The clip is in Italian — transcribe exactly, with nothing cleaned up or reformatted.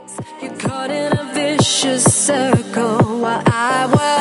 You're caught in a vicious circle while I was